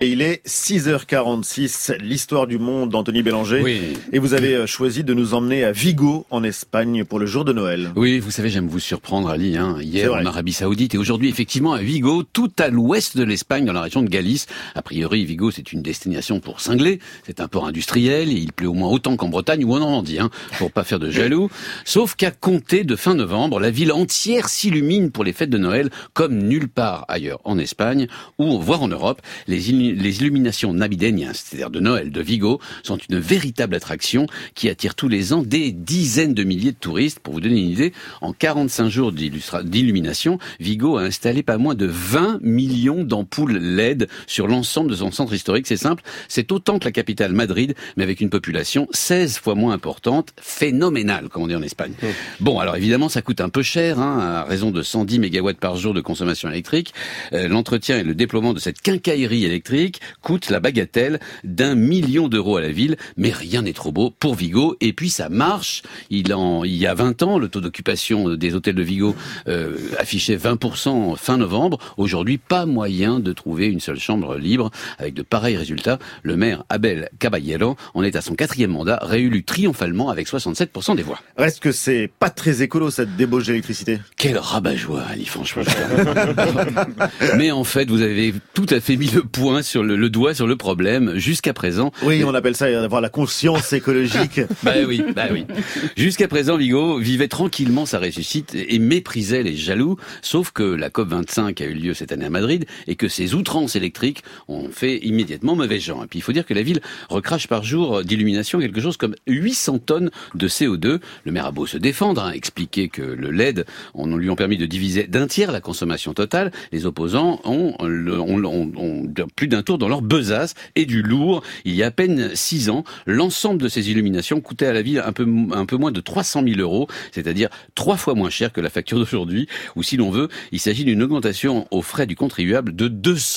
Et il est 6h46, l'histoire du monde d'Anthony Bélanger. Oui. Et vous avez choisi de nous emmener à Vigo, en Espagne, pour le jour de Noël. Oui, vous savez, j'aime vous surprendre, Ali. Hier en Arabie Saoudite et aujourd'hui, effectivement, à Vigo, tout à l'ouest de l'Espagne, dans la région de Galice. A priori, Vigo, c'est une destination pour cinglés. C'est un port industriel et il pleut au moins autant qu'en Bretagne ou en Normandie, pour pas faire de jaloux. Sauf qu'à compter de fin novembre, la ville entière s'illumine pour les fêtes de Noël comme nulle part ailleurs en Espagne ou voire en Europe. Les illuminations navideñas, c'est-à-dire de Noël de Vigo, sont une véritable attraction qui attire tous les ans des dizaines de milliers de touristes. Pour vous donner une idée, en 45 jours d'illumination, Vigo a installé pas moins de 20 millions d'ampoules LED sur l'ensemble de son centre historique. C'est simple, c'est autant que la capitale Madrid, mais avec une population 16 fois moins importante, phénoménale, comme on dit en Espagne. Bon, alors évidemment, ça coûte un peu cher, à raison de 110 mégawatts par jour de consommation électrique. L'entretien et le déploiement de cette quincaillerie électrique coûte la bagatelle d'1 million d'euros à la ville, mais rien n'est trop beau pour Vigo. Et puis ça marche. Il y a 20 ans, le taux d'occupation des hôtels de Vigo affichait 20% fin novembre. Aujourd'hui, pas moyen de trouver une seule chambre libre. Avec de pareils résultats, le maire Abel Caballero en est à son 4e mandat, réélu triomphalement avec 67% des voix. Reste que c'est pas très écolo, cette débauche d'électricité. Quel rabat-joie, Ali, franchement. Mais en fait, vous avez tout à fait mis le point sur le doigt sur le problème. Jusqu'à présent... Oui, on appelle ça avoir la conscience écologique. Bah oui. Jusqu'à présent, Vigo vivait tranquillement sa réussite et méprisait les jaloux, sauf que la COP25 a eu lieu cette année à Madrid et que ces outrances électriques ont fait immédiatement mauvais genre. Et puis il faut dire que la ville recrache par jour d'illumination quelque chose comme 800 tonnes de CO2. Le maire a beau se défendre, expliquer que le LED, on lui ont permis de diviser d'un tiers la consommation totale. Les opposants ont plus d'un tour dans leur besace et du lourd. Il y a à peine 6 ans, l'ensemble de ces illuminations coûtait à la ville un peu moins de 300 000 euros, c'est-à-dire 3 fois moins cher que la facture d'aujourd'hui, ou si l'on veut, il s'agit d'une augmentation aux frais du contribuable de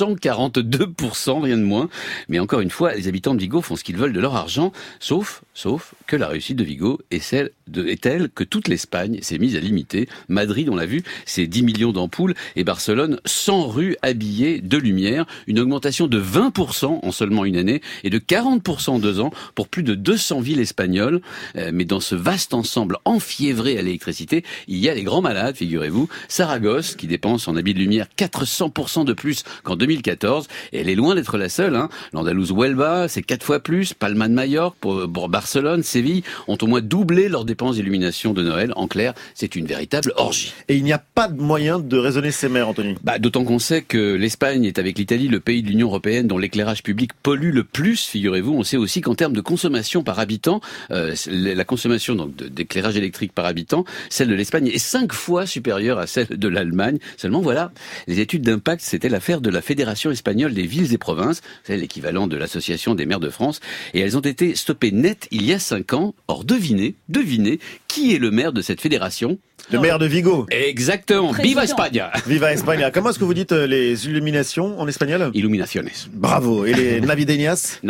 242%, rien de moins. Mais encore une fois, les habitants de Vigo font ce qu'ils veulent de leur argent, sauf que la réussite de Vigo est telle que toute l'Espagne s'est mise à l'imiter. Madrid, on l'a vu, c'est 10 millions d'ampoules, et Barcelone, 100 rues habillées de lumière, une augmentation de 20% en seulement une année, et de 40% en 2 ans, pour plus de 200 villes espagnoles. Mais dans ce vaste ensemble enfiévré à l'électricité, il y a les grands malades, figurez-vous. Saragosse, qui dépense en habits de lumière 400% de plus qu'en 2014, et elle est loin d'être la seule. L'Andalouse Huelva, c'est 4 fois plus. Palma de Majorque, pour Barcelone, Séville, ont au moins doublé leurs dépenses d'illumination de Noël. En clair, c'est une véritable orgie. Et il n'y a pas de moyen de raisonner ces maires, Anthony. D'autant qu'on sait que l'Espagne est avec l'Italie le pays de l'Union européenne dont l'éclairage public pollue le plus, figurez-vous. On sait aussi qu'en termes de consommation par habitant, la consommation d'éclairage électrique par habitant, celle de l'Espagne est 5 fois supérieure à celle de l'Allemagne. Seulement voilà, les études d'impact, c'était l'affaire de la Fédération espagnole des villes et provinces, c'est l'équivalent de l'Association des maires de France, et elles ont été stoppées net il y a 5 ans. Or, devinez, qui est le maire de cette fédération ? Le maire de Vigo. Exactement. Viva España. Viva España. Comment est-ce que vous dites les illuminations en espagnol ? Illuminaciones. Bravo. Et les navideñas ?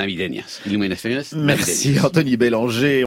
Navideñas. Illuminaciones. Merci Anthony Bélanger.